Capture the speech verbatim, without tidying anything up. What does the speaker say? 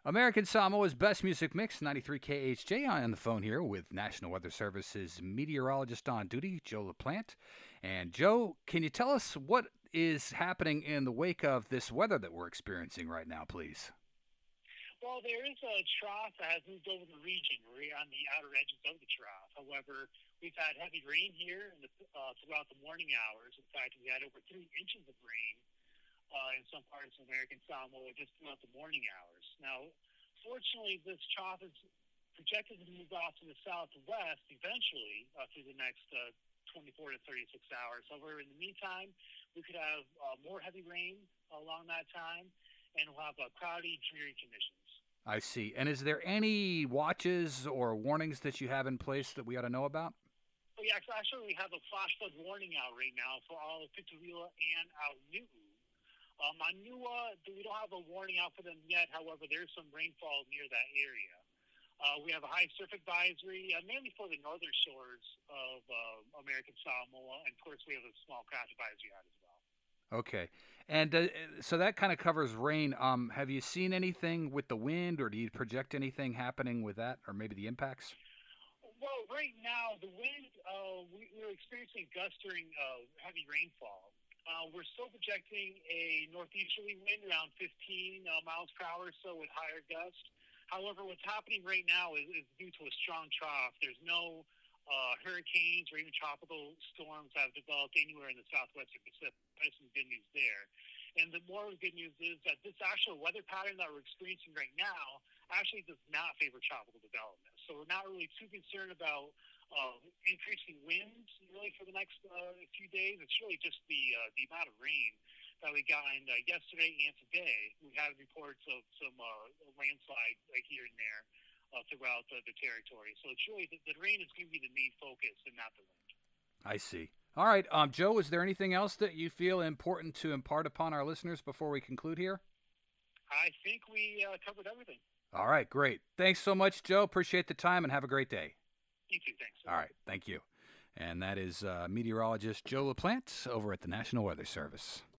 American Samoa's best music mix, ninety-three K H J. On the phone here with National Weather Service's meteorologist on duty, Joe LaPlante. And Joe, can you tell us what is happening in the wake of this weather that we're experiencing right now, please? Well, there is a trough that has moved over the region. We're on the outer edges of the trough. However, we've had heavy rain here in the, uh, throughout the morning hours. In fact, we had over three inches of rain uh, in some parts of American Samoa just throughout the morning hours. Now, fortunately, this trough is projected to move off to the southwest eventually uh, through the next uh, twenty-four to thirty-six hours. However, in the meantime, we could have uh, more heavy rain along that time, and we'll have uh, cloudy, dreary conditions. I see. And is there any watches or warnings that you have in place that we ought to know about? Oh, yeah, actually, we have a flash flood warning out right now for all of Pituila and Aunuu. Um, Anua, we don't have a warning out for them yet. However, there's some rainfall near that area. Uh, we have a high surf advisory, uh, mainly for the northern shores of uh, American Samoa, and of course, we have a small crash advisory out as well. Okay. And uh, so that kind of covers rain. Um, have you seen anything with the wind, or do you project anything happening with that, or maybe the impacts? Well, right now, the wind, uh, we, we're experiencing gusts during uh, heavy rainfall. Uh, we're still projecting a northeasterly wind around fifteen uh, miles per hour, so with higher gusts. However, what's happening right now is, is due to a strong trough. There's no uh, hurricanes or even tropical storms that have developed anywhere in the southwestern Pacific. There's some good news there. And the more good news is that this actual weather pattern that we're experiencing right now actually does not favor tropical development. So we're not really too concerned about uh, increasing winds really for the next uh, few days. It's really just the uh, the amount of rain that we got in uh, yesterday and today. We had reports of some uh, landslide like here and there uh, throughout the, the territory. So it's really the, the rain is going to be the main focus and not the wind. I see. All right. Um, Joe, is there anything else that you feel important to impart upon our listeners before we conclude here? I think we uh, covered everything. All right. Great. Thanks so much, Joe. Appreciate the time and have a great day. You too. Thanks. All right. Thank you. And that is uh, meteorologist Joe LaPlante over at the National Weather Service.